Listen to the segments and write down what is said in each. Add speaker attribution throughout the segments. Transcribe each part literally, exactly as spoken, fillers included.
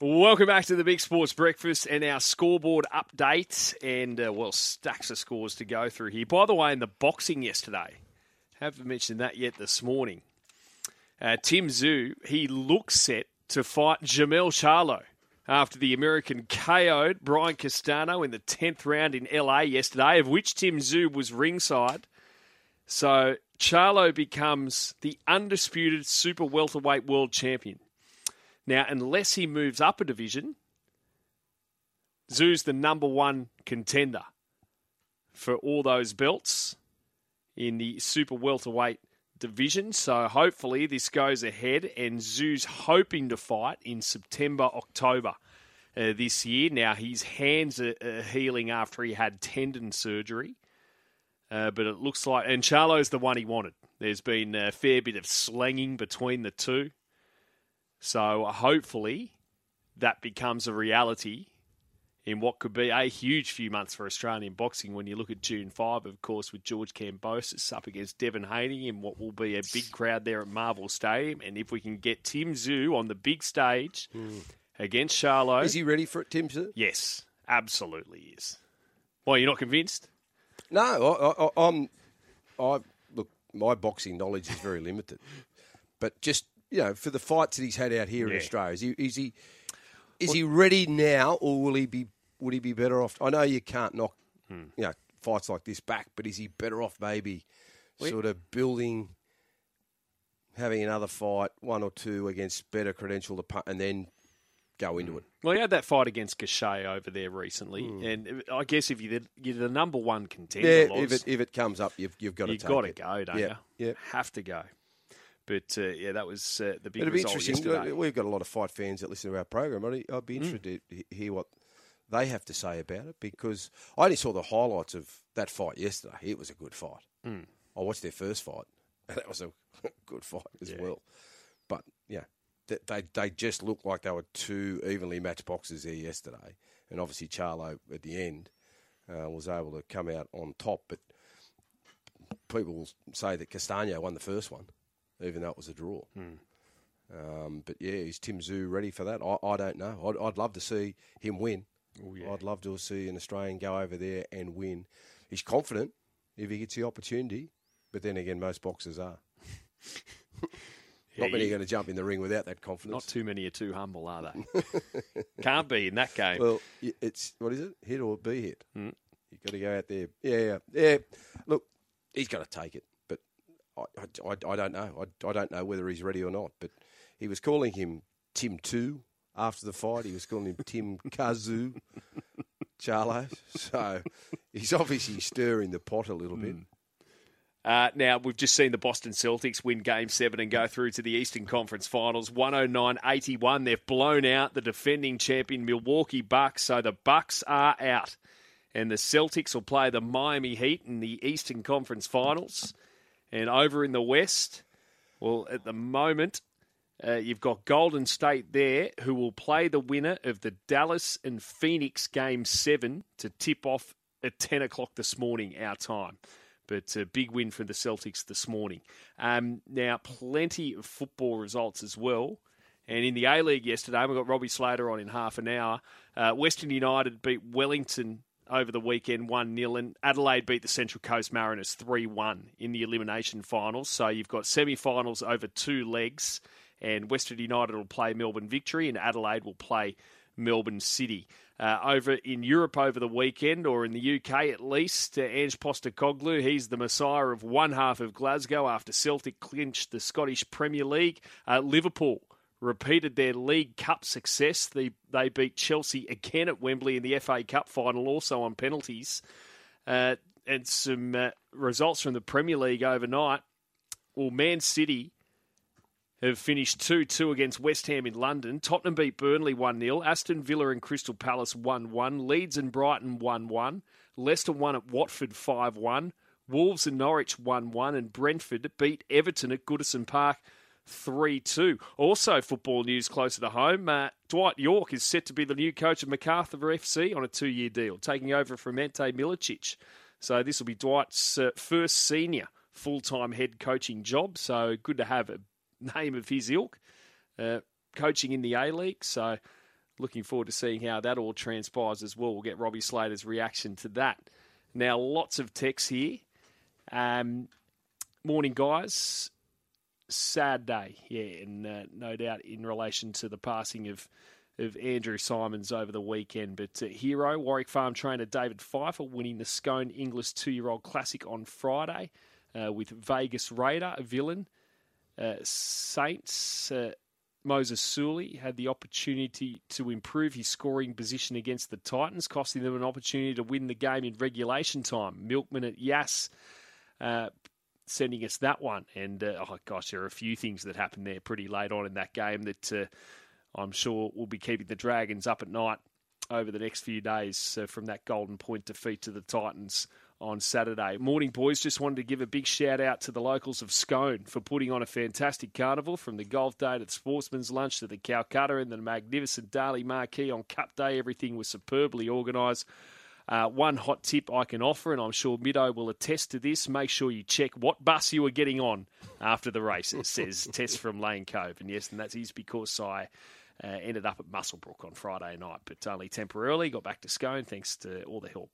Speaker 1: Welcome back to the Big Sports Breakfast and our scoreboard update. And, uh, well, stacks of scores to go through here. By the way, in the boxing yesterday, haven't mentioned that yet this morning. Uh, Tim Tszyu, he looks set to fight Jamel Charlo after the American K O'd Brian Castano in the tenth round in L A yesterday, of which Tim Tszyu was ringside. So Charlo becomes the undisputed super welterweight world champion. Now, unless he moves up a division, Tszyu's the number one contender for all those belts in the super welterweight division. So hopefully this goes ahead, and Tszyu's hoping to fight in September, October uh, this year. Now, his hands are, are healing after he had tendon surgery. Uh, but it looks like, and Charlo's the one he wanted. There's been a fair bit of slanging between the two. So hopefully that becomes a reality in what could be a huge few months for Australian boxing when you look at June fifth, of course, with George Kambosos up against Devin Haney in what will be a big crowd there at Marvel Stadium. And if we can get Tim Tszyu on the big stage mm. against Charlo...
Speaker 2: Is he ready for it, Tim Tszyu?
Speaker 1: Yes, absolutely is. Well, you're not convinced?
Speaker 2: No, I, I, I'm... I, look, my boxing knowledge is very limited. But just... You know, for the fights that he's had out here yeah. in Australia, is he is he is well, he ready now, or will he be would he be better off? I know you can't knock hmm. you know fights like this back, but is he better off maybe well, sort of building, having another fight, one or two against better credential, and then go into it?
Speaker 1: Well, he had that fight against Gachet over there recently, hmm. and I guess if you're the, you're the number one contender,
Speaker 2: yeah,
Speaker 1: Loz,
Speaker 2: if it if it comes up, you've you've got to
Speaker 1: you've
Speaker 2: take
Speaker 1: got to
Speaker 2: it.
Speaker 1: go, don't
Speaker 2: yeah.
Speaker 1: you?
Speaker 2: Yeah,
Speaker 1: have to go. But, uh, yeah, that was uh, the big
Speaker 2: It'd be
Speaker 1: result
Speaker 2: interesting.
Speaker 1: yesterday.
Speaker 2: We've got a lot of fight fans that listen to our program. I'd, I'd be interested mm. to hear what they have to say about it, because I only saw the highlights of that fight yesterday. It was a good fight.
Speaker 1: Mm.
Speaker 2: I watched their first fight, and that was a good fight as yeah. well. But, yeah, they, they they just looked like they were two evenly matched boxers there yesterday. And obviously Charlo, at the end, uh, was able to come out on top. But people will say that Castano won the first one, even though it was a draw.
Speaker 1: Hmm.
Speaker 2: Um, but, yeah, is Tim Tszyu ready for that? I, I don't know. I'd, I'd love to see him win.
Speaker 1: Oh, yeah.
Speaker 2: I'd love to see an Australian go over there and win. He's confident if he gets the opportunity, but then again, most boxers are.
Speaker 1: yeah,
Speaker 2: not many
Speaker 1: you,
Speaker 2: are going to jump in the ring without that confidence.
Speaker 1: Not too many are too humble, are they? Can't be in that game.
Speaker 2: Well, it's, what is it? Hit or be hit.
Speaker 1: Hmm.
Speaker 2: You've got to go out there. Yeah, yeah. yeah. Look, he's got to take it. I, I, I don't know. I, I don't know whether he's ready or not. But he was calling him Tim two after the fight. He was calling him Tim Kazu Charlo. So he's obviously stirring the pot a little bit.
Speaker 1: Uh, now, we've just seen the Boston Celtics win Game seven and go through to the Eastern Conference Finals. one oh nine eighty-one. They've blown out the defending champion Milwaukee Bucks. So the Bucks are out. And the Celtics will play the Miami Heat in the Eastern Conference Finals. And over in the West, well, at the moment, uh, you've got Golden State there, who will play the winner of the Dallas and Phoenix Game seven to tip off at ten o'clock this morning, our time. But a big win for the Celtics this morning. Um, now, plenty of football results as well. And in the A-League yesterday, we got Robbie Slater on in half an hour. Uh, Western United beat Wellington over the weekend, one nil, and Adelaide beat the Central Coast Mariners three one in the elimination finals. So you've got semi-finals over two legs, and Western United will play Melbourne Victory, and Adelaide will play Melbourne City. Uh, over in Europe over the weekend, or in the U K at least, uh, Ange Postecoglou, he's the messiah of one half of Glasgow after Celtic clinched the Scottish Premier League. Uh, Liverpool repeated their League Cup success. They, they beat Chelsea again at Wembley in the F A Cup final, also on penalties. Uh, and some uh, results from the Premier League overnight. Well, Man City have finished two two against West Ham in London. Tottenham beat Burnley one nil. Aston Villa and Crystal Palace one one. Leeds and Brighton one one. Leicester won at Watford five one. Wolves and Norwich one one. And Brentford beat Everton at Goodison Park three two. Also, football news closer to home. Uh, Dwight Yorke is set to be the new coach of Macarthur F C on a two-year deal, taking over from Ante Milicic. So this will be Dwight's uh, first senior full-time head coaching job. So good to have a name of his ilk uh, coaching in the A-League. So looking forward to seeing how that all transpires as well. We'll get Robbie Slater's reaction to that. Now, lots of texts here. Um, morning, guys. Sad day, yeah, and uh, no doubt in relation to the passing of of Andrew Simons over the weekend. But uh, hero, Warwick Farm trainer David Pfeiffer winning the Scone Inglis two-year-old Classic on Friday uh, with Vegas Raider, a villain. Uh, Saints, uh, Moses Sully had the opportunity to improve his scoring position against the Titans, costing them an opportunity to win the game in regulation time. Milkman at Yass uh, sending us that one. And, uh, oh gosh, there are a few things that happened there pretty late on in that game that uh, I'm sure will be keeping the Dragons up at night over the next few days uh, from that Golden Point defeat to the Titans on Saturday. Morning, boys. Just wanted to give a big shout out to the locals of Scone for putting on a fantastic carnival, from the golf day to the sportsman's lunch to the Calcutta and the magnificent Daly Marquee on Cup Day. Everything was superbly organised. Uh, one hot tip I can offer, and I'm sure Middo will attest to this: make sure you check what bus you were getting on after the races, says Tess from Lane Cove. And yes, and that is because I uh, ended up at Muswellbrook on Friday night, but only temporarily. Got back to Scone thanks to all the help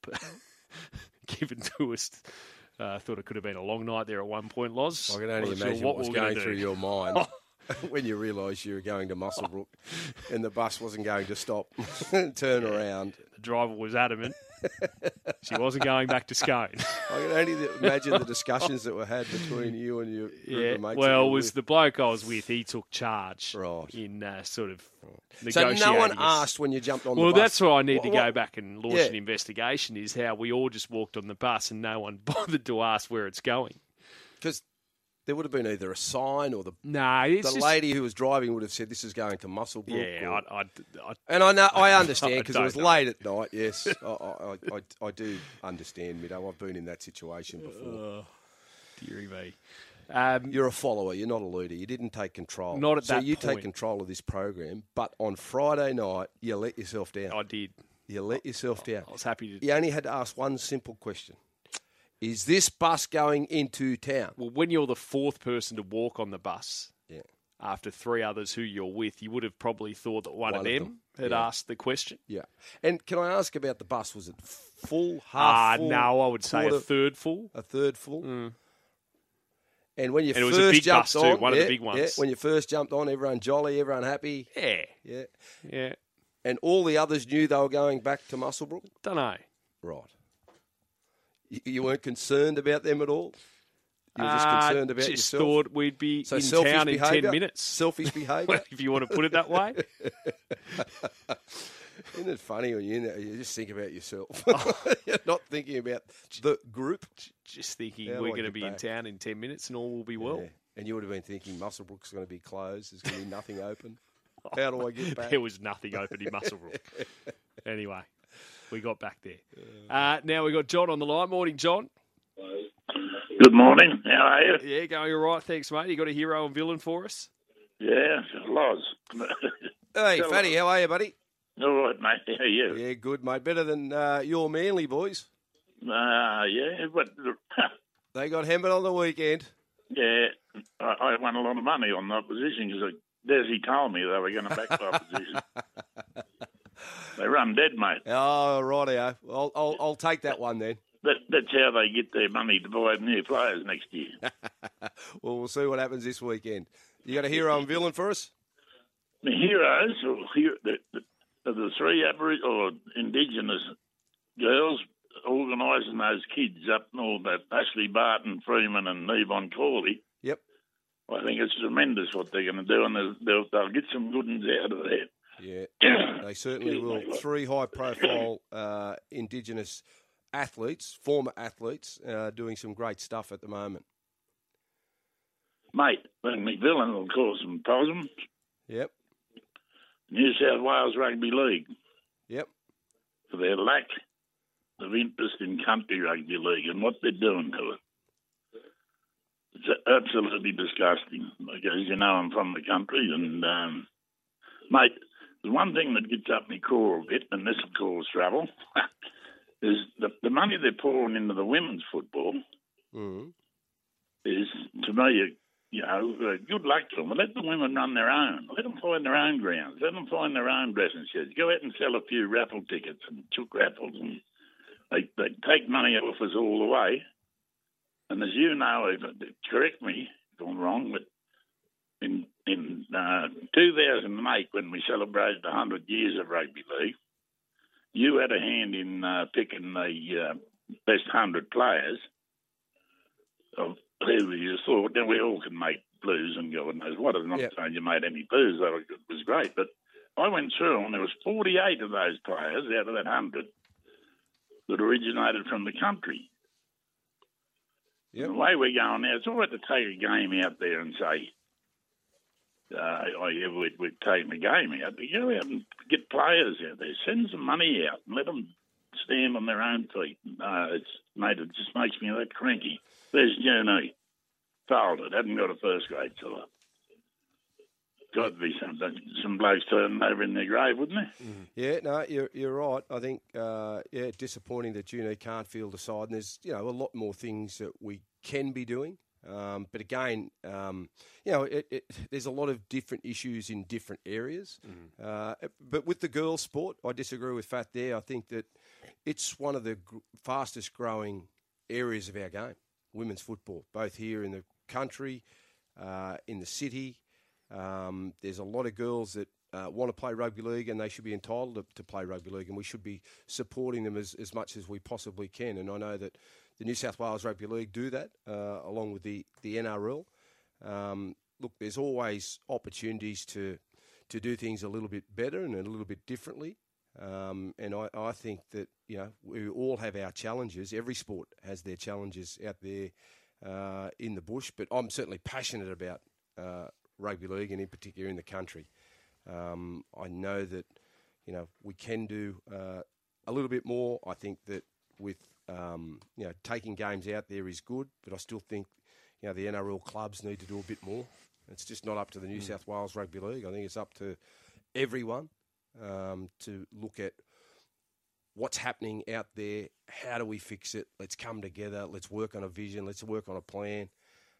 Speaker 1: given to us. I uh, thought it could have been a long night there at one point, Loz.
Speaker 2: I can only
Speaker 1: Wasn't
Speaker 2: imagine
Speaker 1: sure
Speaker 2: what,
Speaker 1: what
Speaker 2: was
Speaker 1: we
Speaker 2: going
Speaker 1: were
Speaker 2: through
Speaker 1: do.
Speaker 2: your mind when you realised you were going to Muswellbrook and the bus wasn't going to stop and turn
Speaker 1: Yeah.
Speaker 2: around.
Speaker 1: The driver was adamant. She wasn't going back to Scone.
Speaker 2: I can only imagine the discussions that were had between you and your group
Speaker 1: Yeah,
Speaker 2: of mates. that
Speaker 1: well,
Speaker 2: you
Speaker 1: it
Speaker 2: were
Speaker 1: was
Speaker 2: with.
Speaker 1: the bloke I was with. He took charge
Speaker 2: Right.
Speaker 1: in uh, sort of
Speaker 2: So
Speaker 1: negotiating.
Speaker 2: no one
Speaker 1: us.
Speaker 2: asked when you jumped on
Speaker 1: Well,
Speaker 2: the bus.
Speaker 1: that's why I need to
Speaker 2: What-
Speaker 1: go
Speaker 2: what-
Speaker 1: back and launch
Speaker 2: Yeah.
Speaker 1: an investigation, is how we all just walked on the bus and no one bothered to ask where it's going.
Speaker 2: Because there would have been either a sign or the
Speaker 1: No, it's
Speaker 2: the
Speaker 1: just...
Speaker 2: lady who was driving would have said, "This is going to Muswellbrook."
Speaker 1: Yeah,
Speaker 2: or-
Speaker 1: I, I, I,
Speaker 2: and I know, I understand because
Speaker 1: I
Speaker 2: it was
Speaker 1: don't know.
Speaker 2: late at night. Yes, I, I, I, I do understand, Middo. I've been in that situation before.
Speaker 1: oh, dearie me. Um,
Speaker 2: You're a follower. You're not a leader. You didn't take control.
Speaker 1: Not at
Speaker 2: so
Speaker 1: that
Speaker 2: you
Speaker 1: point.
Speaker 2: take control of this program, but on Friday night you let yourself down.
Speaker 1: I did.
Speaker 2: You let yourself down.
Speaker 1: I was happy to...
Speaker 2: You only had to ask one simple question: is this bus going into town?
Speaker 1: Well, when you're the fourth person to walk on the bus...
Speaker 2: Yeah.
Speaker 1: After three others who you're with, you would have probably thought that one,
Speaker 2: One
Speaker 1: of
Speaker 2: of
Speaker 1: them,
Speaker 2: them.
Speaker 1: had
Speaker 2: Yeah.
Speaker 1: asked the question.
Speaker 2: Yeah. And can I ask about the bus? Was it full,
Speaker 1: Ah,
Speaker 2: half full?
Speaker 1: no, I would say a
Speaker 2: quarter-
Speaker 1: third full.
Speaker 2: A third full?
Speaker 1: Mm.
Speaker 2: And when you
Speaker 1: And it
Speaker 2: first
Speaker 1: was a big
Speaker 2: jumped
Speaker 1: bus too,
Speaker 2: on,
Speaker 1: one of
Speaker 2: yeah,
Speaker 1: the big ones.
Speaker 2: yeah, when you first jumped on, everyone jolly, everyone happy.
Speaker 1: Yeah,
Speaker 2: Yeah.
Speaker 1: yeah.
Speaker 2: And all the others knew they were going back to Muswellbrook?
Speaker 1: Don't know.
Speaker 2: Right. You, you weren't concerned about them at all? You were just
Speaker 1: Uh,
Speaker 2: concerned about
Speaker 1: just
Speaker 2: yourself?
Speaker 1: thought we'd be
Speaker 2: So
Speaker 1: in
Speaker 2: selfish
Speaker 1: town in
Speaker 2: behaviour?
Speaker 1: ten minutes.
Speaker 2: Selfish behaviour?
Speaker 1: Well, if you want to put it that way.
Speaker 2: Isn't it funny when you, you just think about yourself? You're not thinking about the group.
Speaker 1: Just thinking
Speaker 2: How do
Speaker 1: we're
Speaker 2: I
Speaker 1: going to
Speaker 2: get
Speaker 1: be in
Speaker 2: back?
Speaker 1: town in ten minutes and all will be well.
Speaker 2: Yeah. And you would have been thinking Muswellbrook's going to be closed. There's going to be nothing open. How do I get back?
Speaker 1: There was nothing open in Muswellbrook. Anyway, we got back there. Uh, now we got John on the line. Morning, John.
Speaker 3: Good morning. How are you?
Speaker 1: Yeah, going all right. Thanks, mate. You got a hero and villain for us?
Speaker 3: Yeah, Loz.
Speaker 2: Hey,
Speaker 3: Hello.
Speaker 2: Fatty, how are you, buddy?
Speaker 3: All right, mate. How are you?
Speaker 2: Yeah, good, mate. Better than uh, your Manly boys.
Speaker 3: Uh, yeah, but
Speaker 2: They got hammered on the weekend.
Speaker 3: yeah, I, I won a lot of money on the opposition because Desi told me they were going to back the opposition. They run dead, mate.
Speaker 2: Oh, rightio. I'll, I'll, I'll take that one then.
Speaker 3: That, that's how they get their money to buy new players next year.
Speaker 2: Well, we'll see what happens this weekend. You got a hero and villain for us?
Speaker 3: The heroes, or hero, the, the, the three Aboriginal or Indigenous girls organising those kids up north, that Ashley Barton, Freeman and Nevon Corley.
Speaker 2: Yep.
Speaker 3: I think it's tremendous what they're going to do, and they'll, they'll, they'll get some good ones out of there.
Speaker 2: Yeah, they certainly will. Three high-profile uh, Indigenous athletes, former athletes, uh, doing some great stuff at the moment.
Speaker 3: Mate, then McVillan will cause some problems.
Speaker 2: Yep,
Speaker 3: New South Wales Rugby League,
Speaker 2: yep.
Speaker 3: for their lack of interest in country rugby league and what they're doing to it. It's absolutely disgusting. Because, you know, I'm from the country and, um, mate, the one thing that gets up my core a bit, and this will cause trouble, is the, the money they're pouring into the women's football
Speaker 2: Mm-hmm.
Speaker 3: is, to me, you know, uh, good luck to them. Let the women run their own. Let them find their own grounds. Let them find their own dressing sheds. Go out and sell a few raffle tickets and chook raffles, and they, they take money off us all the way. And as you know, if, correct me if I'm wrong, but in in uh, two thousand eight, when we celebrated one hundred years of rugby league, you had a hand in uh, picking the uh, best one hundred players of who you thought. Now, we all can make blues and God knows what. I'm not yep. saying you made any blues. That was great. But I went through and there was forty-eight of those players out of that one hundred that originated from the country. Yep. The way we're going now, it's all right to take a game out there and say, uh, oh, yeah, we'd, we'd take the game out. But go out and get players out there. Send some money out and let them stand on their own feet. Uh, it's, mate, it just makes me that cranky. There's Juni. Failed it. Hadn't got a first grade fella. Got to be some, some blokes turning over in their grave, wouldn't there?
Speaker 2: Mm. Yeah, no, you're you're right. I think, uh, yeah, disappointing that Juni can't field a side. And there's, you know, a lot more things that we can be doing. Um, but again, um, you know, it, it, there's a lot of different issues in different areas. Mm. Uh, but with the girls' sport, I disagree with Fat there. I think that it's one of the gr- fastest growing areas of our game. Women's football, both here in the country, uh, in the city. Um, there's a lot of girls that uh, want to play rugby league, and they should be entitled to, to play rugby league, and we should be supporting them as, as much as we possibly can. And I know that the New South Wales Rugby League do that, uh, along with the, the N R L. Um, look, there's always opportunities to to do things a little bit better and a little bit differently. Um, and I, I think that, you know, we all have our challenges. Every sport has their challenges out there uh, in the bush, but I'm certainly passionate about uh, rugby league, and in particular in the country. Um, I know that, you know, we can do uh, a little bit more. I think that with, um, you know, taking games out there is good, but I still think, you know, the N R L clubs need to do a bit more. It's just not up to the New mm. South Wales Rugby League. I think it's up to everyone. Um, to look at what's happening out there, how do we fix it, let's come together, let's work on a vision, let's work on a plan,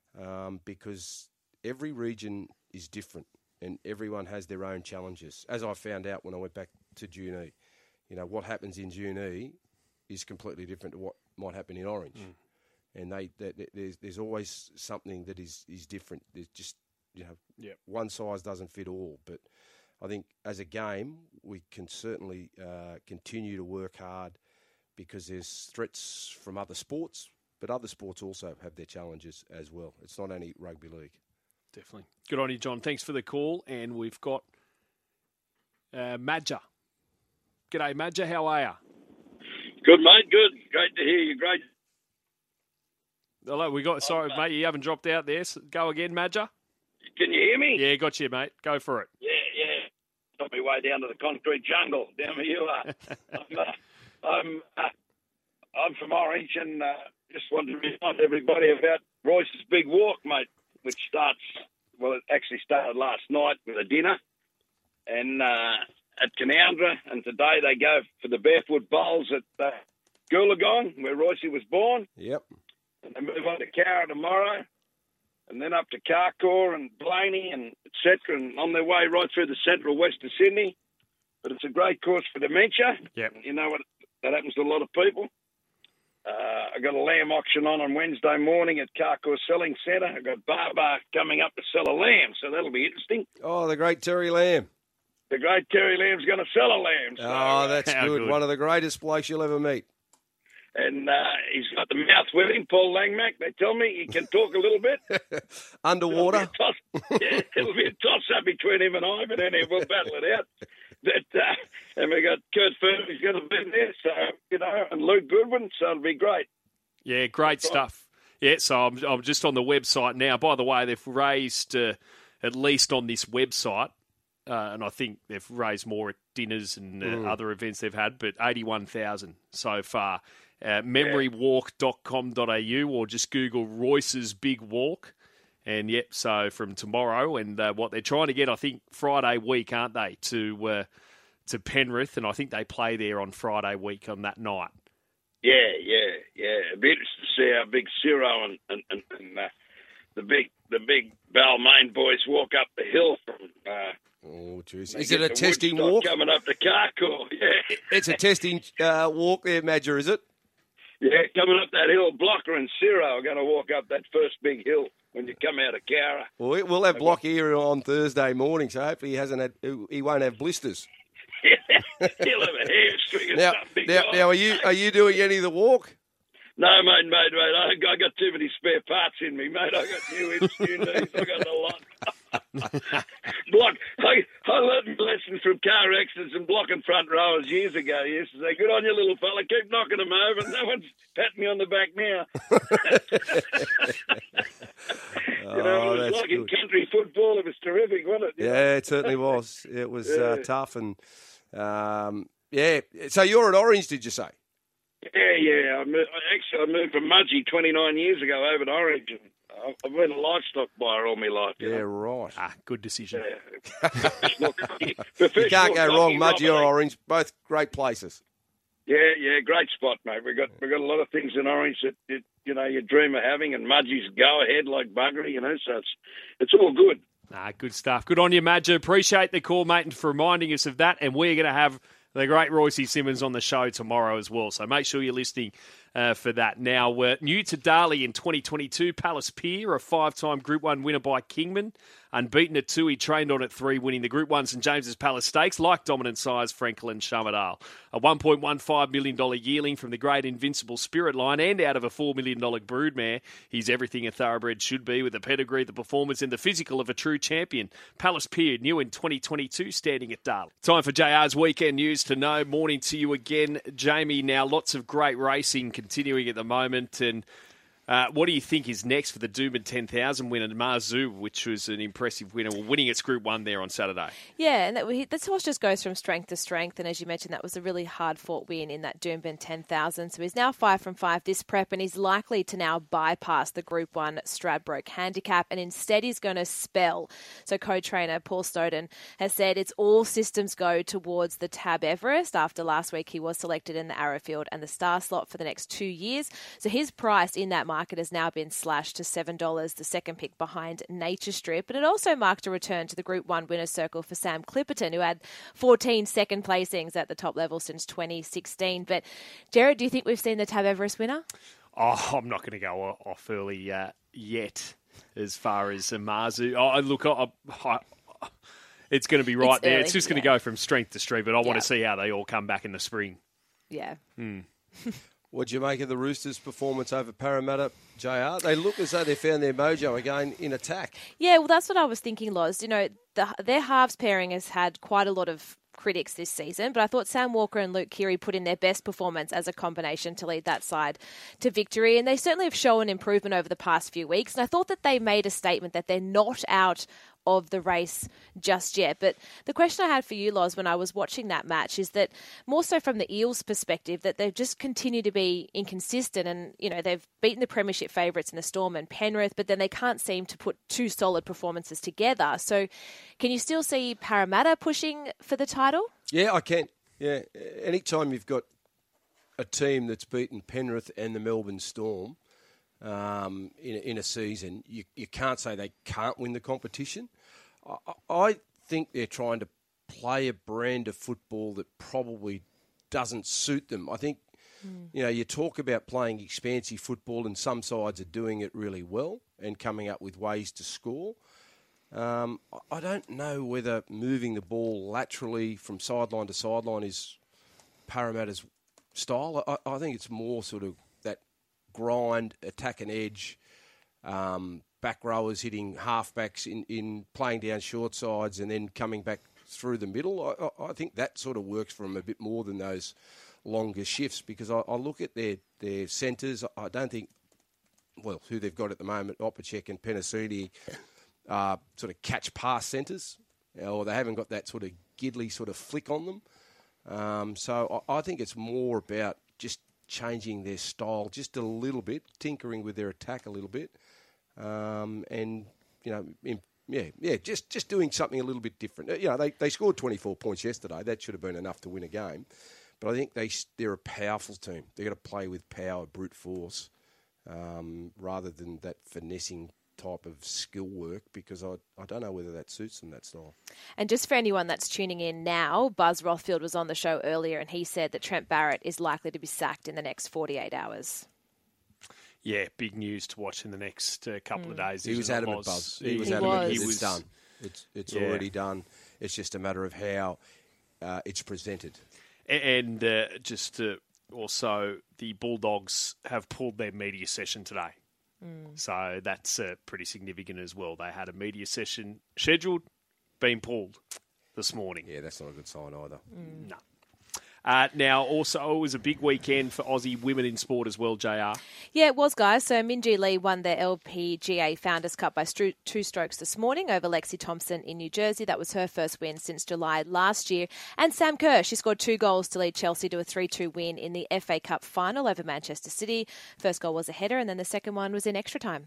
Speaker 2: um, because every region is different and everyone has their own challenges. As I found out when I went back to Junee, you know, what happens in Junee is completely different to what might happen in Orange. Mm. And they, they, they there's, there's always something that is, is different. There's just, you know, yep. one size doesn't fit all, but I think as a game, we can certainly uh, continue to work hard because there's threats from other sports, but other sports also have their challenges as well. It's not only rugby league.
Speaker 1: Definitely. Good on you, John. Thanks for the call. And we've got uh, Madja. G'day, Madja. How are you?
Speaker 4: Good, mate. Good. Great to hear you. Great.
Speaker 1: Hello. We got. Sorry, mate. You haven't dropped out there. So go again, Madja.
Speaker 4: Can you hear me?
Speaker 1: Yeah, got you, mate. Go for it.
Speaker 4: Yeah, yeah. Got me way down to the concrete jungle, down where you are. I'm, uh, I'm, uh, I'm from Orange, and uh, just wanted to remind everybody about Royce's Big Walk, mate, which starts, well, it actually started last night with a dinner and uh, at Canowindra, and today they go for the Barefoot Bowls at uh, Goolagong, where Royce was born.
Speaker 2: Yep.
Speaker 4: And they move on to Cowra tomorrow, and then up to Carcoar and Blaney and et cetera, and on their way right through the central west of Sydney. But it's a great course for dementia.
Speaker 1: Yep.
Speaker 4: You know what? That happens to a lot of people. Uh, I got a lamb auction on on Wednesday morning at Carcoar Selling Centre. I got Barbar coming up to sell a lamb, so that'll be interesting.
Speaker 2: Oh, the great Terry Lamb.
Speaker 4: The great Terry Lamb's going to sell a lamb. So,
Speaker 2: oh, that's
Speaker 1: uh,
Speaker 2: good.
Speaker 1: good.
Speaker 2: One of the greatest blokes you'll ever meet.
Speaker 4: And uh, he's got the mouth with him, Paul Langmack. They tell me he can talk a little bit.
Speaker 2: Underwater.
Speaker 4: It'll toss, yeah, it'll be a toss-up between him and I, but anyway, we'll battle it out. But, uh, and we got Kurt Furby's going to be there, so, you know, and Luke Goodwin, so it'll be great.
Speaker 1: Yeah, great stuff. Yeah, so I'm, I'm just on the website now. By the way, they've raised, uh, at least on this website, uh, and I think they've raised more at dinners and uh, mm. other events they've had, but eighty-one thousand so far. Uh, memory walk dot com dot a u or just Google Royce's Big Walk. And, yep, so from tomorrow and uh, what they're trying to get, I think, Friday week, aren't they, to uh, to Penrith. And I think they play there on Friday week on that night.
Speaker 4: Yeah, yeah, yeah. It'd be interesting to see how big Ciro and, and, and, and uh, the big the big Balmain boys walk up the hill from. Uh,
Speaker 2: Oh, jeez.
Speaker 4: they
Speaker 2: Is
Speaker 4: get
Speaker 2: it a
Speaker 4: to
Speaker 2: testing
Speaker 4: Woodstock
Speaker 2: walk?
Speaker 4: coming up to Carcoar? Yeah,
Speaker 2: It's a testing uh, walk there, Madger, is it?
Speaker 4: yeah, coming up that hill. Blocker and Ciro are going to walk up that first big hill when you come out of Cowra.
Speaker 2: Well, we- we'll have Block here on Thursday morning, so hopefully he hasn't had, he won't have blisters.
Speaker 4: He'll have a hamstring or
Speaker 2: Now,
Speaker 4: something.
Speaker 2: now, now, are you are you doing any of the walk?
Speaker 4: No, mate, mate, mate. I, I got too many spare parts in me, mate. I got new hips, new knees. I got a lot. Block. I, I learned a lesson from car accidents and blocking front rowers years ago. He used to say, "Good on you, little fella. Keep knocking them over." No one's patting me on the back now. You know,
Speaker 2: Oh,
Speaker 4: it was
Speaker 2: that's
Speaker 4: like in
Speaker 2: good.
Speaker 4: country football. It was terrific, wasn't it? You know?
Speaker 2: Yeah, it certainly was. It was uh,
Speaker 4: Yeah.
Speaker 2: tough and um, yeah. So you're at Orange, did you say?
Speaker 4: Yeah, yeah. I moved, actually, I moved from Mudgee twenty-nine years ago over to Orange. And I- I've been a livestock buyer all my life. You
Speaker 2: Yeah,
Speaker 4: know?
Speaker 2: right.
Speaker 1: Ah, good decision.
Speaker 4: Yeah.
Speaker 2: You
Speaker 4: Professional
Speaker 2: can't go wrong,
Speaker 4: cocking,
Speaker 2: Mudgee or
Speaker 4: Robert.
Speaker 2: Orange, both great places.
Speaker 4: Yeah, yeah, great spot, mate. We got we got a lot of things in Orange that, that you know you dream of having, and Mudgee's go ahead like buggery, you know. So it's it's all good.
Speaker 1: Ah, good stuff. Good on you, Madger. Appreciate the call, mate, and for reminding us of that. And we're going to have the great Royce Simmons on the show tomorrow as well. So make sure you're listening uh, for that. Now, uh, new to Darley in twenty twenty-two, Palace Pier, a five-time Group one winner by Kingman. Unbeaten at two, he trained on at three, winning the Group one St James's Palace Stakes, like dominant size Frankel and Shamardale. A one point one five million dollars yearling from the great Invincible Spirit line and out of a four million dollars broodmare. He's everything a thoroughbred should be, with the pedigree, the performance and the physical of a true champion. Palace Pier, new in twenty twenty-two, standing at Darley. Time for J R's Weekend News to know. Morning to you again, Jamie. Now, lots of great racing continuing at the moment, and Uh, what do you think is next for the Doomben ten thousand winner, Marzu, which was an impressive winner, well, winning its Group one there on Saturday?
Speaker 5: Yeah, and that, this horse just goes from strength to strength. And as you mentioned, that was a really hard-fought win in that Doomben ten thousand. So he's now five from five this prep, and he's likely to now bypass the Group one Stradbroke handicap, and instead he's going to spell. So co-trainer Paul Snowden has said it's all systems go towards the Tab Everest. After last week, he was selected in the Arrowfield and the Star slot for the next two years. So his price in that market has now been slashed to seven dollars, the second pick behind Nature Strip. But it also marked a return to the Group one winner's circle for Sam Clipperton, who had fourteen second placings at the top level since twenty sixteen. But, Jared, do you think we've seen the Tab Everest winner?
Speaker 1: Oh, I'm not going to go off early uh, yet as far as Marzu. Oh, look, I, I, it's going to be right
Speaker 5: It's
Speaker 1: there.
Speaker 5: early,
Speaker 1: It's just going to
Speaker 5: yeah.
Speaker 1: go from strength to strength, but I
Speaker 5: Yeah.
Speaker 1: want to see how they all come back in the spring.
Speaker 5: Yeah.
Speaker 2: What'd you make of the Roosters' performance over Parramatta, J R? They look as though they found their mojo again in attack.
Speaker 5: Yeah, well, that's what I was thinking, Loz. You know, the, their halves pairing has had quite a lot of critics this season, but I thought Sam Walker and Luke Keary put in their best performance as a combination to lead that side to victory, and they certainly have shown improvement over the past few weeks, and I thought that they made a statement that they're not out of the race just yet. But the question I had for you, Loz, when I was watching that match is that more so from the Eels' perspective, that they've just continued to be inconsistent, and, you know, they've beaten the premiership favourites in the Storm and Penrith, but then they can't seem to put two solid performances together. So can you still see Parramatta pushing for the title?
Speaker 2: Yeah, I can. Yeah, anytime you've got a team that's beaten Penrith and the Melbourne Storm um, in, in a season, you, you can't say they can't win the competition. I, I think they're trying to play a brand of football that probably doesn't suit them. I think, mm. you know, you talk about playing expansive football, and some sides are doing it really well and coming up with ways to score. Um, I don't know whether moving the ball laterally from sideline to sideline is Parramatta's style. I, I think it's more sort of that grind, attack and edge, um, back rowers hitting halfbacks in, in playing down short sides and then coming back through the middle. I, I think that sort of works for them a bit more than those longer shifts, because I, I look at their, their centres. I don't think, well, who they've got at the moment, Opacek and Penasini, uh, sort of catch pass centres, or they haven't got that sort of Gidley sort of flick on them. Um, so I, I think it's more about just changing their style just a little bit, tinkering with their attack a little bit. Um, and, you know, in, yeah, yeah, just, just doing something a little bit different. You know, they, they scored twenty-four points yesterday. That should have been enough to win a game. But I think they, they're a powerful team. They've got to play with power, brute force, um, rather than that finessing type of skill work because I, I don't know whether that suits them, that style.
Speaker 5: And just for anyone that's tuning in now, Buzz Rothfield was on the show earlier and he said that Trent Barrett is likely to be sacked in the next forty-eight hours.
Speaker 1: Yeah, big news to watch in the next uh, couple mm. of days.
Speaker 2: He was adamant, Buzz. He, he was
Speaker 5: he
Speaker 2: adamant.
Speaker 5: Was.
Speaker 2: He was
Speaker 5: it's
Speaker 2: done. It's, it's
Speaker 1: yeah.
Speaker 2: already done. It's just a matter of how uh, it's presented.
Speaker 1: And uh, just uh, also, the Bulldogs have pulled their media session today. Mm. So that's uh, pretty significant as well. They had a media session scheduled, been pulled this morning.
Speaker 2: Yeah, that's not a good sign either.
Speaker 1: Mm. No. Uh, now, also, it was a big weekend for Aussie women in sport as well, J R.
Speaker 5: Yeah, it was, guys. So Minjee Lee won the L P G A Founders Cup by stru- two strokes this morning over Lexi Thompson in New Jersey. That was her first win since July last year. And Sam Kerr, she scored two goals to lead Chelsea to a three two win in the F A Cup final over Manchester City. First goal was a header, and then the second one was in extra time.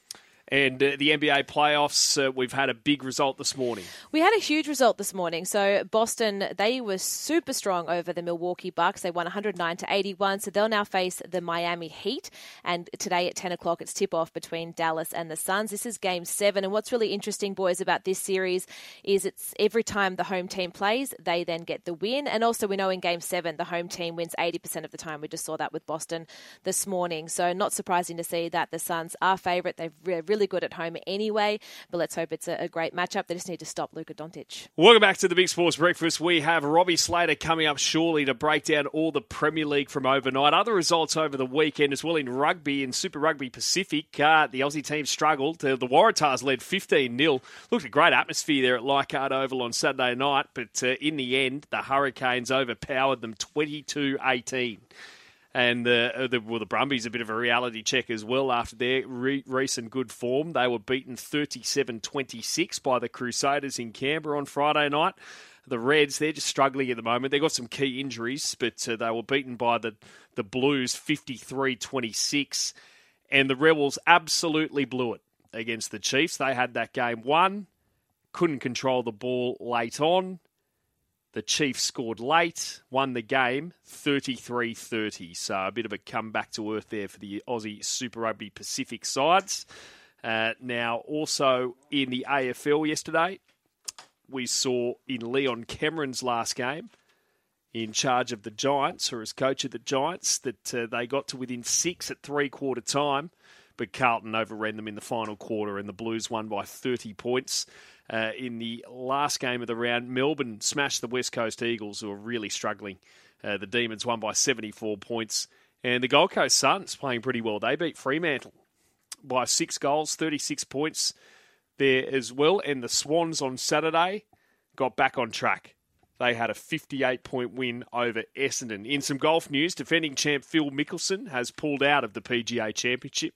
Speaker 1: And uh, the N B A playoffs, uh, we've had a big result this morning.
Speaker 5: We had a huge result this morning. So Boston, they were super strong over the Milwaukee Bucks. They won one hundred nine to eighty-one. So they'll now face the Miami Heat. And today at ten o'clock, it's tip-off between Dallas and the Suns. This is game seven. And what's really interesting, boys, about this series is it's every time the home team plays, they then get the win. And also we know in game seven, the home team wins eighty percent of the time. We just saw that with Boston this morning. So not surprising to see that the Suns are favourite. They've really good at home anyway, but let's hope it's a, a great matchup. They just need to stop Luka Doncic.
Speaker 1: Welcome back to the Big Sports Breakfast. We have Robbie Slater coming up shortly to break down all the Premier League from overnight. Other results over the weekend as well in rugby, in Super Rugby Pacific. Uh, the Aussie team struggled. Uh, the Waratahs led fifteen nil. Looked a great atmosphere there at Leichhardt Oval on Saturday night, but uh, in the end, the Hurricanes overpowered them twenty-two eighteen. And the, the, well, the Brumbies, a bit of a reality check as well after their re- recent good form. They were beaten thirty-seven twenty-six by the Crusaders in Canberra on Friday night. The Reds, they're just struggling at the moment. They've got some key injuries, but uh, they were beaten by the, the Blues fifty-three twenty-six. And the Rebels absolutely blew it against the Chiefs. They had that game won, couldn't control the ball late on. The Chiefs scored late, won the game thirty-three thirty. So a bit of a comeback to earth there for the Aussie Super Rugby Pacific sides. Uh, now, also in the A F L yesterday, we saw in Leon Cameron's last game, in charge of the Giants, or as coach of the Giants, that uh, they got to within six at three-quarter time, but Carlton overran them in the final quarter and the Blues won by thirty points. Uh, in the last game of the round, Melbourne smashed the West Coast Eagles, who are really struggling. Uh, the Demons won by seventy-four points. And the Gold Coast Suns playing pretty well. They beat Fremantle by six goals, thirty-six points there as well. And the Swans on Saturday got back on track. They had a fifty-eight point win over Essendon. In some golf news, defending champ Phil Mickelson has pulled out of the P G A Championship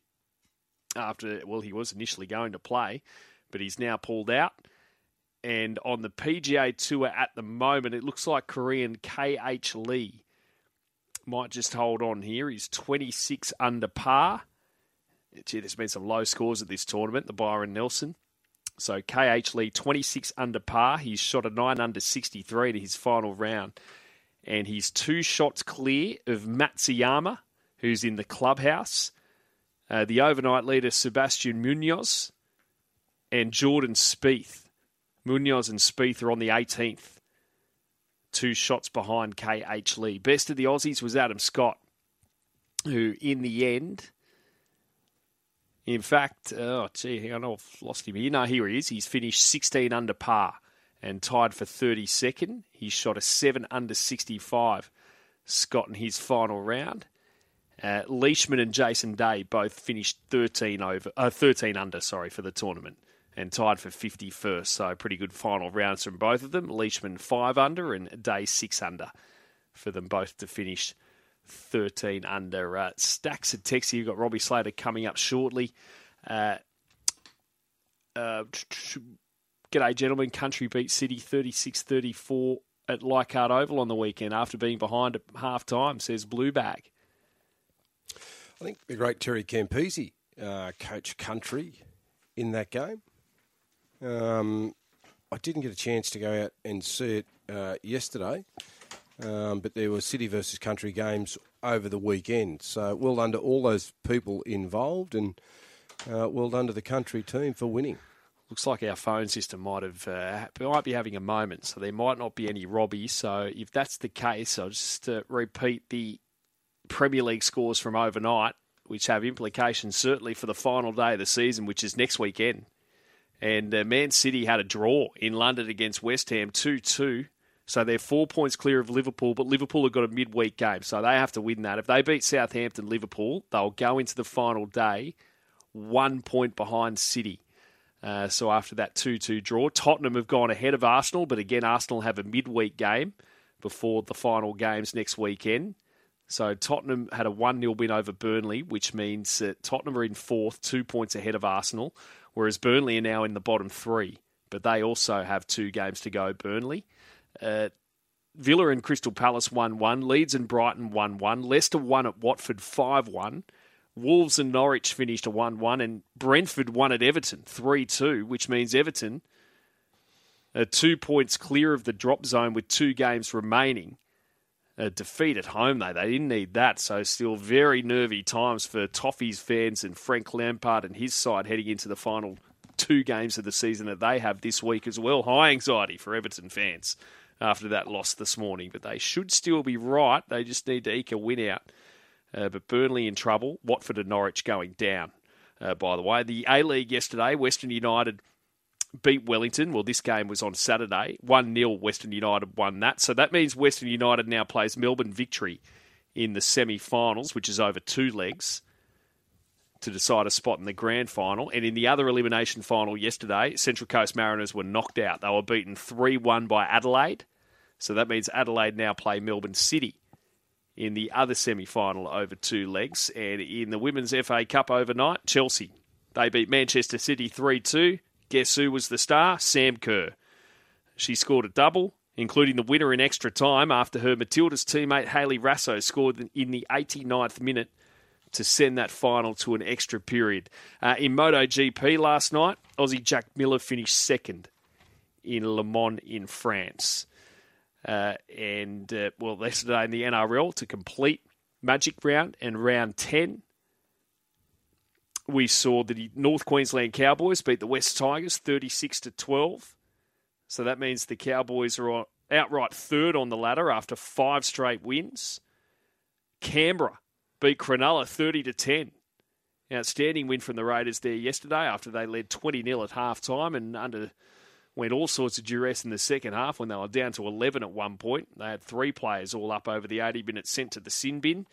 Speaker 1: after, well, he was initially going to play, but he's now pulled out. And on the P G A Tour at the moment, it looks like Korean K H Lee might just hold on here. He's twenty-six under par. Gee, there's been some low scores at this tournament, the Byron Nelson. So K H Lee, twenty-six under par. He's shot a nine under sixty-three to his final round. And he's two shots clear of Matsuyama, who's in the clubhouse. Uh, the overnight leader, Sebastian Munoz, and Jordan Spieth. Munoz and Spieth are on the eighteenth. Two shots behind K H Lee. Best of the Aussies was Adam Scott, who in the end, in fact, oh gee, hang on, I've lost him here. No, here he is. He's finished sixteen under par and tied for thirty-second. He shot a seven under sixty-five, Scott in his final round. Uh, Leishman and Jason Day both finished thirteen over, uh, thirteen under, sorry, for the tournament. And tied for fifty-first, so pretty good final rounds from both of them. Leishman five under and Day six under for them both to finish thirteen under. Uh, stacks of text here. You've got Robbie Slater coming up shortly. Uh, uh, G'day, gentlemen. Country beat City thirty-six thirty-four at Leichhardt Oval on the weekend after being behind at half-time, says Bluebag.
Speaker 2: I think the great Terry Campese uh, coached Country in that game. Um, I didn't get a chance to go out and see it uh, yesterday, um, but there were City versus Country games over the weekend. So well done to all those people involved, and uh, well done to the country team for winning.
Speaker 1: Looks like our phone system might have uh, might be having a moment, so there might not be any Robbie. So if that's the case, I'll just uh, repeat the Premier League scores from overnight, which have implications certainly for the final day of the season, which is next weekend. And uh, Man City had a draw in London against West Ham, two two. So they're four points clear of Liverpool, but Liverpool have got a midweek game, so they have to win that. If they beat Southampton, Liverpool, they'll go into the final day one point behind City. Uh, so after that two two draw, Tottenham have gone ahead of Arsenal, but again, Arsenal have a midweek game before the final games next weekend. So Tottenham had a one nil win over Burnley, which means that Tottenham are in fourth, two points ahead of Arsenal, whereas Burnley are now in the bottom three. But they also have two games to go, Burnley. Uh, Villa and Crystal Palace one one, Leeds and Brighton one one, Leicester won at Watford five one, Wolves and Norwich finished a one one, and Brentford won at Everton three two, which means Everton are two points clear of the drop zone with two games remaining. A defeat at home, though. They didn't need that, so still very nervy times for Toffees fans and Frank Lampard and his side heading into the final two games of the season that they have this week as well. High anxiety for Everton fans after that loss this morning, but they should still be right. They just need to eke a win out. Uh, but Burnley in trouble, Watford and Norwich going down, uh, by the way. The A-League yesterday, Western United beat Wellington. Well, this game was on Saturday. one nil Western United won that. So that means Western United now plays Melbourne Victory in the semi-finals, which is over two legs, to decide a spot in the grand final. And in the other elimination final yesterday, Central Coast Mariners were knocked out. They were beaten three one by Adelaide. So that means Adelaide now play Melbourne City in the other semi-final over two legs. And in the Women's F A Cup overnight, Chelsea, they beat Manchester City three two. Guess who was the star? Sam Kerr. She scored a double, including the winner in extra time after her Matilda's teammate Hayley Rasso scored in the eighty-ninth minute to send that final to an extra period. Uh, in MotoGP last night, Aussie Jack Miller finished second in Le Mans in France. Uh, and, uh, well, yesterday in the N R L to complete Magic Round and Round ten, we saw the North Queensland Cowboys beat the West Tigers thirty-six to twelve. So that means the Cowboys are outright third on the ladder after five straight wins. Canberra beat Cronulla thirty to ten. Outstanding win from the Raiders there yesterday after they led twenty nil at halftime and underwent all sorts of duress in the second half when they were down to eleven at one point. They had three players all up over the eighty minutes sent to the sin bin.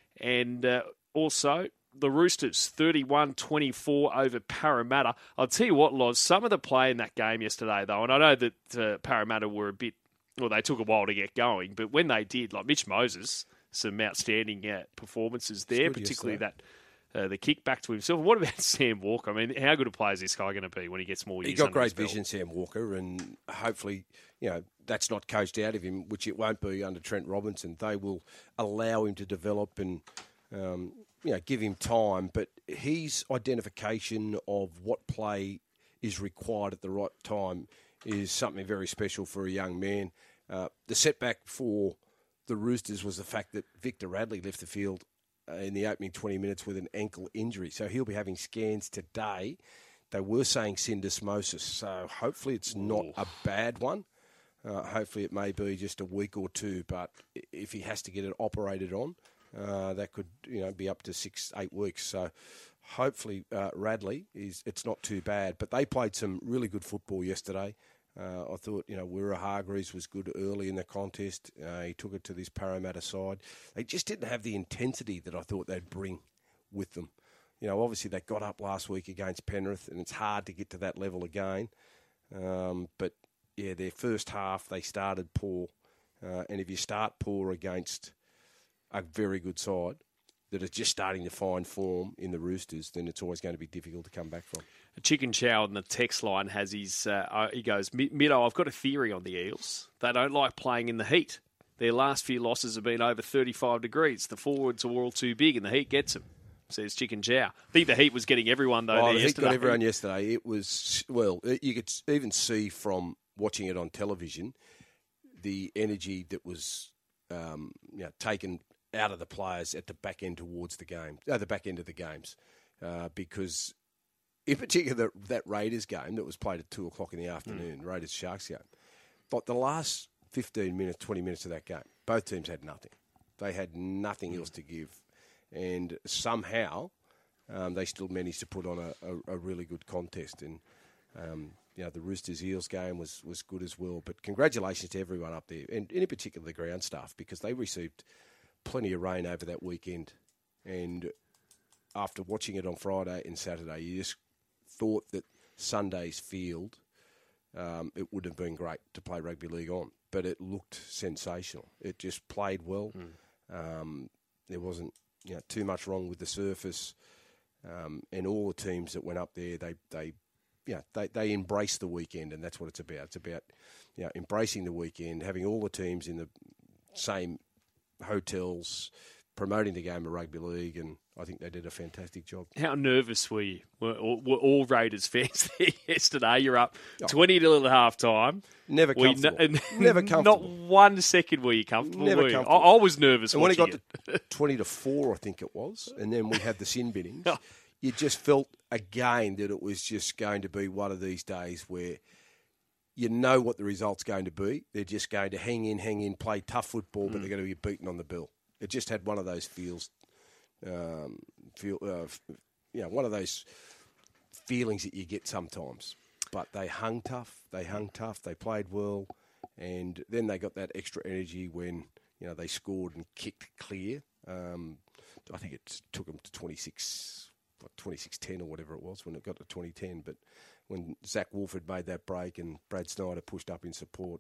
Speaker 1: And uh, also the Roosters, thirty-one twenty-four over Parramatta. I'll tell you what, Loz, some of the play in that game yesterday, though, and I know that uh, Parramatta were a bit, well, they took a while to get going, but when they did, like Mitch Moses, some outstanding uh, performances there, particularly that uh, the kick back to himself. What about Sam Walker? I mean, how good a player is this guy going to be when he gets more years?
Speaker 2: He got
Speaker 1: under
Speaker 2: great
Speaker 1: his belt?
Speaker 2: vision, Sam Walker, and hopefully, you know, that's not coached out of him, which it won't be under Trent Robinson. They will allow him to develop and, um, you know, give him time. But his identification of what play is required at the right time is something very special for a young man. Uh, the setback for the Roosters was the fact that Victor Radley left the field uh, in the opening twenty minutes with an ankle injury. So he'll be having scans today. They were saying syndesmosis, so hopefully it's not a bad one. Uh, hopefully it may be just a week or two, but if he has to get it operated on, uh, that could, you know, be up to six, eight weeks. So hopefully uh, Radley, is it's not too bad. But they played some really good football yesterday. Uh, I thought, you know, Wira Hargreaves was good early in the contest. Uh, he took it to this Parramatta side. They just didn't have the intensity that I thought they'd bring with them. You know, obviously they got up last week against Penrith, and it's hard to get to that level again. Um, but, yeah, their first half, they started poor. Uh, and if you start poor against a very good side that is just starting to find form in the Roosters, then it's always going to be difficult to come back from.
Speaker 1: Chicken Chow on the text line has his, uh, he goes, Middo, I've got a theory on the Eels. They don't like playing in the heat. Their last few losses have been over thirty-five degrees. The forwards are all too big and the heat gets them, says Chicken Chow. I think the heat was getting everyone, though,
Speaker 2: oh,
Speaker 1: there
Speaker 2: the heat
Speaker 1: yesterday.
Speaker 2: got everyone yesterday. It was, well, you could even see from watching it on television the energy that was um, you know, taken out of the players at the back end towards the game, uh, the back end of the games, uh, because in particular, that, that Raiders game that was played at two o'clock in the afternoon, mm. Raiders Sharks game. Like the last fifteen minutes, twenty minutes of that game, both teams had nothing. They had nothing mm. else to give, and somehow um, they still managed to put on a, a, a really good contest. And um, you know, the Roosters Eels game was, was good as well. But congratulations to everyone up there, and in particular the ground staff, because they received plenty of rain over that weekend. And after watching it on Friday and Saturday, you just thought that Sunday's field, um, it would have been great to play rugby league on. But it looked sensational. It just played well. Mm. Um, there wasn't you know, too much wrong with the surface. Um, and all the teams that went up there, they, they, you know, they, they embraced the weekend, and that's what it's about. It's about you know, embracing the weekend, having all the teams in the same hotels, promoting the game of rugby league, and I think they did a fantastic job.
Speaker 1: How nervous were you? Were, were all Raiders fans there yesterday? You're up twenty nil at half time.
Speaker 2: Never comfortable.
Speaker 1: We,
Speaker 2: Never comfortable.
Speaker 1: Not one second were you comfortable.
Speaker 2: Never
Speaker 1: were you?
Speaker 2: comfortable.
Speaker 1: I, I was nervous
Speaker 2: and when it got
Speaker 1: it.
Speaker 2: to twenty to four, I think it was, and then we had the sin binnings, you just felt again that it was just going to be one of these days where you know what the result's going to be. They're just going to hang in, hang in, play tough football, but mm. they're going to be beaten on the bill. It just had one of those feels, um, feel, uh, you know, one of those feelings that you get sometimes. But they hung tough. They hung tough. They played well, and then they got that extra energy when you know they scored and kicked clear. Um, I think it took them to twenty-six, what, twenty-six ten or whatever it was when it got to twenty ten. But when Zach Wolford made that break and Brad Snyder pushed up in support,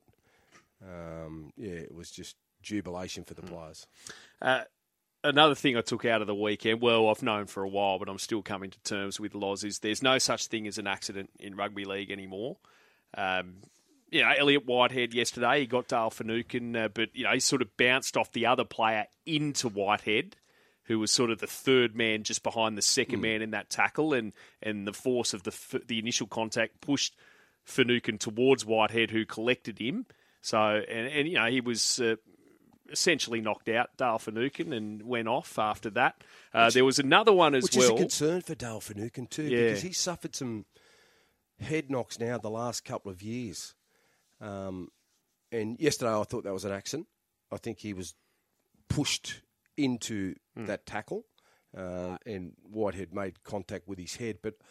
Speaker 2: um, yeah, it was just jubilation for the players.
Speaker 1: Uh, another thing I took out of the weekend, well, I've known for a while, but I'm still coming to terms with Loz, is there's no such thing as an accident in rugby league anymore. Um, you know, Elliot Whitehead yesterday, he got Dale Finucane, uh, but you know, he sort of bounced off the other player into Whitehead, who was sort of the third man just behind the second mm. man in that tackle, and, and the force of the the initial contact pushed Finucane towards Whitehead, who collected him. So, and, and you know, he was uh, essentially knocked out, Dale Finucane, and went off after that. Uh, which, there was another one as
Speaker 2: which
Speaker 1: well.
Speaker 2: Which is a concern for Dale Finucane too, yeah. because he's suffered some head knocks now the last couple of years. Um, and yesterday I thought that was an accident. I think he was pushed into mm. that tackle, uh, and Whitehead made contact with his head. But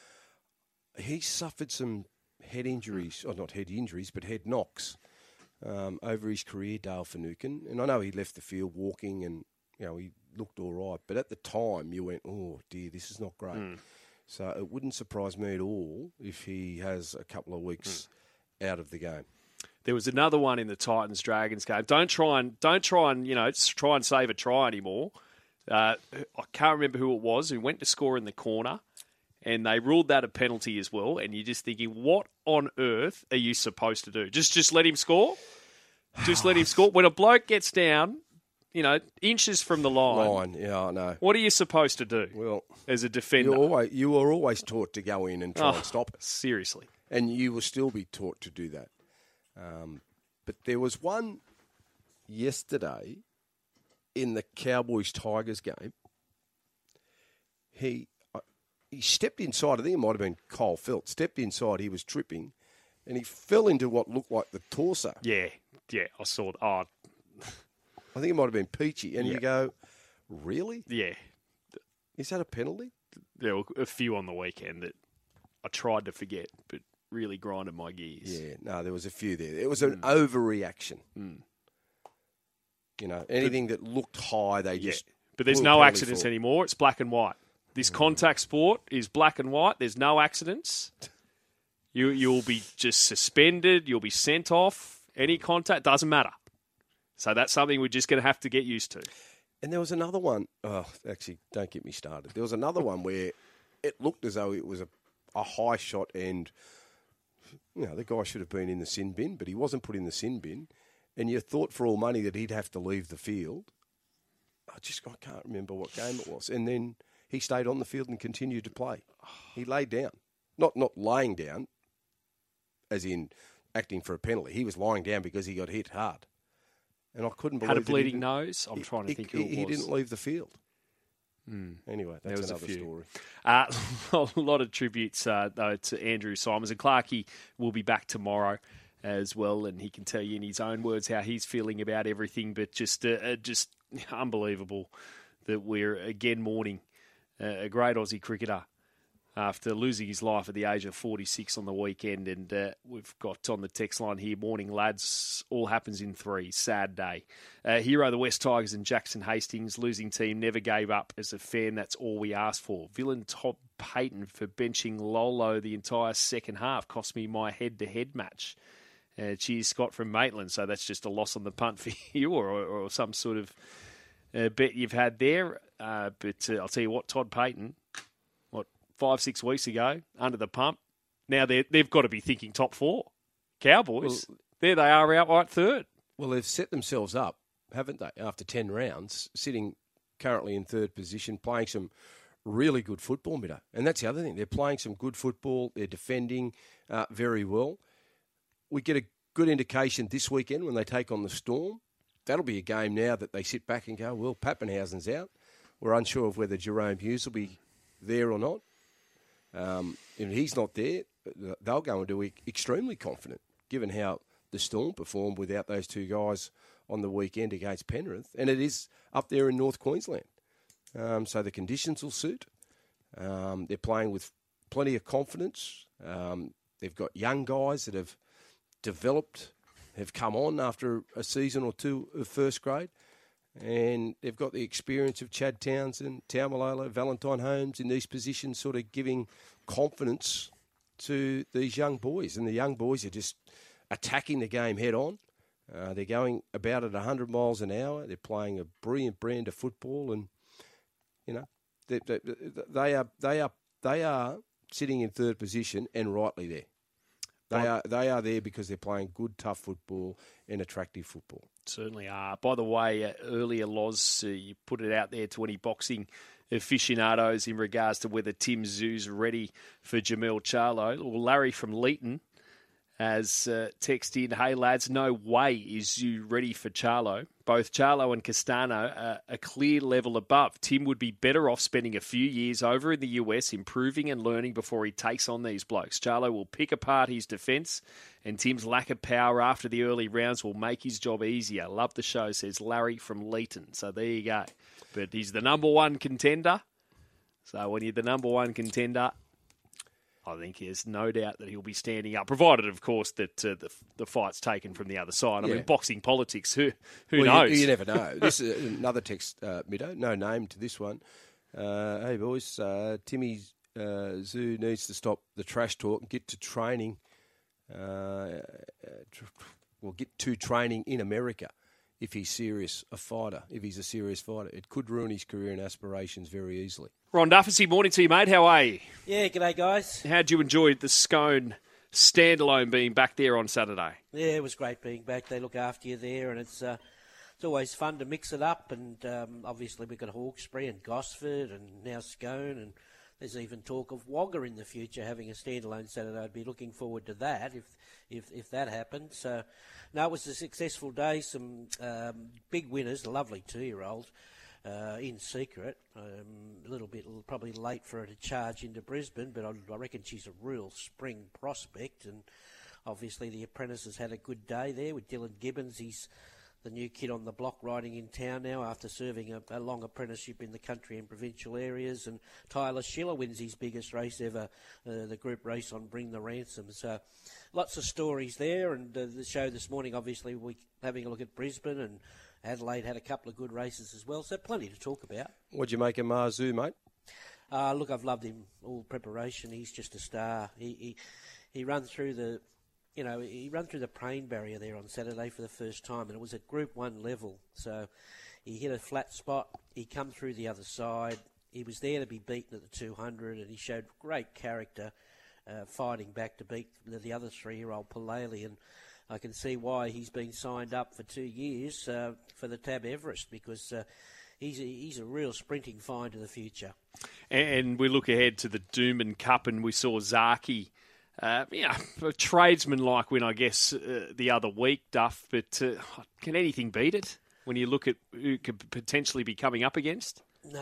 Speaker 2: he suffered some head injuries, or not head injuries, but head knocks. Um, over his career, Dale Finucane, and I know he left the field walking, and you know he looked all right. But at the time, you went, "Oh dear, this is not great." Mm. So it wouldn't surprise me at all if he has a couple of weeks mm. out of the game.
Speaker 1: There was another one in the Titans Dragons game. Don't try and don't try and you know try and save a try anymore. Uh, I can't remember who it was who went to score in the corner, and they ruled that a penalty as well. And you're just thinking, what on earth are you supposed to do? Just just let him score? Just let him score? When a bloke gets down, you know, inches from the line.
Speaker 2: Line, yeah, I know.
Speaker 1: What are you supposed to do
Speaker 2: well,
Speaker 1: as a defender?
Speaker 2: You're always, you were always taught to go in and try
Speaker 1: oh,
Speaker 2: and stop it.
Speaker 1: Seriously.
Speaker 2: And you will still be taught to do that. Um, but there was one yesterday in the Cowboys-Tigers game. He uh, he stepped inside. I think it might have been Kyle Felt. Stepped inside. He was tripping, and he fell into what looked like the torso.
Speaker 1: Yeah, yeah, I saw that. Oh.
Speaker 2: I think it might have been Peachy. And
Speaker 1: yeah.
Speaker 2: you go, really?
Speaker 1: Yeah.
Speaker 2: Is that a penalty?
Speaker 1: There were a few on the weekend that I tried to forget, but really grinded my gears.
Speaker 2: Yeah, no, there was a few there. It was an mm. overreaction.
Speaker 1: Mm.
Speaker 2: You know, anything but, that looked high, they
Speaker 1: yeah.
Speaker 2: just...
Speaker 1: But there's no accidents for. anymore. It's black and white. This mm. contact sport is black and white. There's no accidents. You, you'll be just suspended. You'll be sent off. Any contact, doesn't matter. So that's something we're just going to have to get used to.
Speaker 2: And there was another one. Oh, actually, don't get me started. There was another one where it looked as though it was a, a high shot and, you know, the guy should have been in the sin bin, but he wasn't put in the sin bin. And you thought for all money that he'd have to leave the field. I just I can't remember what game it was. And then he stayed on the field and continued to play. He laid down. Not not laying down, as in acting for a penalty. He was lying down because he got hit hard. And I couldn't believe
Speaker 1: Had a
Speaker 2: that
Speaker 1: bleeding
Speaker 2: he
Speaker 1: nose? I'm
Speaker 2: he,
Speaker 1: trying to
Speaker 2: he,
Speaker 1: think who it was.
Speaker 2: He didn't leave the field. Mm. Anyway, that's
Speaker 1: was
Speaker 2: another story.
Speaker 1: Uh, a lot of tributes, uh, though, to Andrew Simons. And Clarkey will be back tomorrow as well, and he can tell you in his own words how he's feeling about everything. But just, uh, just unbelievable that we're again mourning uh, a great Aussie cricketer after losing his life at the age of forty-six on the weekend. And uh, we've got on the text line here, morning lads, all happens in three, sad day. Uh, hero, the West Tigers and Jackson Hastings, losing team, never gave up. As a fan, that's all we asked for. Villain Todd Payton for benching Lolo the entire second half cost me my head-to-head match. Uh, cheers, Scott from Maitland. So that's just a loss on the punt for you, or, or, or some sort of uh, bet you've had there. Uh, but uh, I'll tell you what, Todd Payton, five, six weeks ago, under the pump. Now they've got to be thinking top four. Cowboys, well, there they are, outright third.
Speaker 2: Well, they've set themselves up, haven't they, after ten rounds, sitting currently in third position, playing some really good football, Middo. And that's the other thing. They're playing some good football. They're defending uh, very well. We get a good indication this weekend when they take on the Storm. That'll be a game now that they sit back and go, well, Pappenhausen's out. We're unsure of whether Jerome Hughes will be there or not. Um, if he's not there, they'll go into it extremely confident, given how the Storm performed without those two guys on the weekend against Penrith. And it is up there in North Queensland. Um, so the conditions will suit. Um, they're playing with plenty of confidence. Um, they've got young guys that have developed, have come on after a season or two of first grade. And they've got the experience of Chad Townsend, Taumalolo, Valentine Holmes in these positions, sort of giving confidence to these young boys. And the young boys are just attacking the game head on. Uh, they're going about at one hundred miles an hour. They're playing a brilliant brand of football, and you know they, they, they are they are they are sitting in third position, and rightly there. They are they are there because they're playing good, tough football and attractive football.
Speaker 1: Certainly are. By the way, uh, earlier, Loz, uh, you put it out there to any boxing aficionados in regards to whether Tim Zoo's ready for Jamel Charlo. Well, Larry from Leeton has uh, texted in, hey lads, no way is Zoo ready for Charlo. Both Charlo and Castano are a clear level above. Tim would be better off spending a few years over in the U S improving and learning before he takes on these blokes. Charlo will pick apart his defence, and Tim's lack of power after the early rounds will make his job easier. Love the show, says Larry from Leeton. So there you go. But he's the number one contender. So when you're the number one contender, I think there's no doubt that he'll be standing up, provided, of course, that uh, the the fight's taken from the other side. I
Speaker 2: yeah.
Speaker 1: mean, boxing politics, who who
Speaker 2: well,
Speaker 1: knows?
Speaker 2: You, you never know. This is another text, uh, Middo, no name to this one. Uh, hey, boys, uh, Timmy uh, Zoo needs to stop the trash talk and get to training. Uh, tr- well, get to training in America if he's serious, a fighter, if he's a serious fighter. It could ruin his career and aspirations very easily.
Speaker 1: Ron Duffy, morning to you, mate. How are you?
Speaker 6: Yeah, g'day, guys.
Speaker 1: How'd you enjoy the Scone standalone being back there on Saturday?
Speaker 6: Yeah, it was great being back. They look after you there, and it's uh, it's always fun to mix it up. And um, obviously we've got Hawkesbury and Gosford and now Scone, and there's even talk of Wagga in the future having a standalone Saturday. I'd be looking forward to that if if, if that happened. So, no, it was a successful day. Some um, big winners, a lovely two-year-old. Uh, in secret, um, a little bit probably late for her to charge into Brisbane, but I, I reckon she's a real spring prospect. And obviously the apprentice has had a good day there with Dylan Gibbons. He's the new kid on the block riding in town now after serving a, a long apprenticeship in the country and provincial areas. And Tyler Schiller wins his biggest race ever, uh, the group race on Bring the Ransom. So lots of stories there. And uh, the show this morning, obviously, we're having a look at Brisbane, and Adelaide had a couple of good races as well, so plenty to talk about.
Speaker 2: What'd you make of Marzu, mate?
Speaker 6: Uh, look, I've loved him all preparation. He's just a star. He he, he ran through the, you know, he ran through the Prane barrier there on Saturday for the first time, and it was at Group One level. So he hit a flat spot. He come through the other side. He was there to be beaten at the two hundred, and he showed great character, uh, fighting back to beat the, the other three-year-old Palele. And I can see why he's been signed up for two years uh, for the Tab Everest, because uh, he's a, he's a real sprinting find to the future.
Speaker 1: And we look ahead to the Doomben Cup, and we saw Zaki, uh, yeah, a tradesman-like win, I guess, uh, the other week, Duff. But uh, can anything beat it when you look at who could potentially be coming up against?
Speaker 6: No,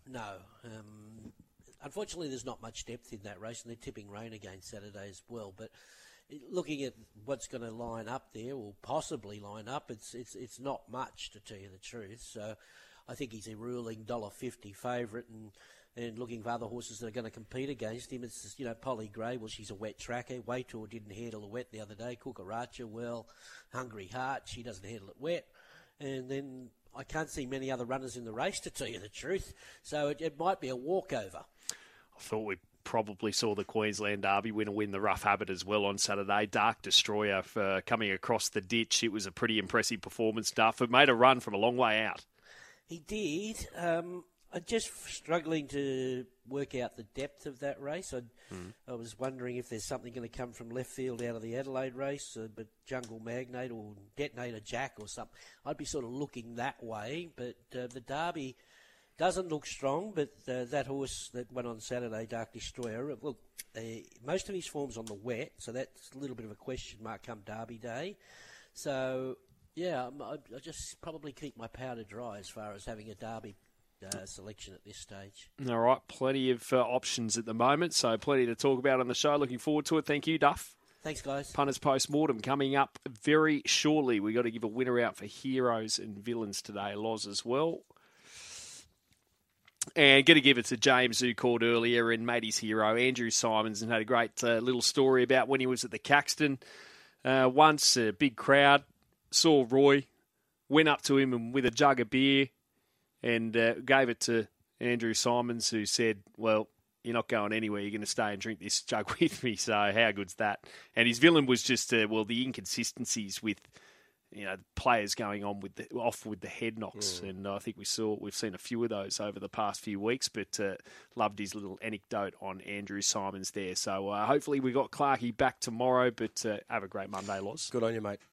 Speaker 6: No. Um, unfortunately, there's not much depth in that race, and they're tipping rain again Saturday as well. But looking at what's going to line up there, or possibly line up, it's it's it's not much, to tell you the truth. So I think he's a ruling one dollar fifty favourite, and and looking for other horses that are going to compete against him. It's, you know, Polly Gray, well, she's a wet tracker. Waytor didn't handle the wet the other day. Kukaracha, well, Hungry Heart, she doesn't handle it wet. And then I can't see many other runners in the race, to tell you the truth. So it, it might be a walkover.
Speaker 1: I thought we probably saw the Queensland Derby winner win the Rough Habit as well on Saturday. Dark Destroyer for coming across the ditch. It was a pretty impressive performance, Duff. It made a run from a long way out.
Speaker 6: He did. Um, I'm just struggling to work out the depth of that race. I, mm. I was wondering if there's something going to come from left field out of the Adelaide race, uh, but Jungle Magnate or Detonator Jack or something. I'd be sort of looking that way, but uh, the Derby doesn't look strong, but uh, that horse that went on Saturday, Dark Destroyer, look, uh, most of his form's on the wet, so that's a little bit of a question mark come Derby Day. So, yeah, I, I just probably keep my powder dry as far as having a Derby Uh, selection at this stage.
Speaker 1: All right, plenty of uh, options at the moment, so plenty to talk about on the show. Looking forward to it. Thank you, Duff.
Speaker 6: Thanks, guys.
Speaker 1: Punters Post-Mortem coming up very shortly. We've got to give a winner out for heroes and villains today, Loz, as well. And going to give it to James, who called earlier and made his hero, Andrew Simons, and had a great uh, little story about when he was at the Caxton. Uh, once, a big crowd, saw Roy, went up to him and with a jug of beer, and uh, gave it to Andrew Simons, who said, well, you're not going anywhere. You're going to stay and drink this jug with me. So how good's that? And his villain was just, uh, well, the inconsistencies with, you know, players going on with the, off with the head knocks. Mm. And I think we saw, we've seen a few of those over the past few weeks, but uh, loved his little anecdote on Andrew Simons there. So uh, hopefully we got Clarkey back tomorrow, but uh, have a great Monday, Loz.
Speaker 2: Good on you, mate.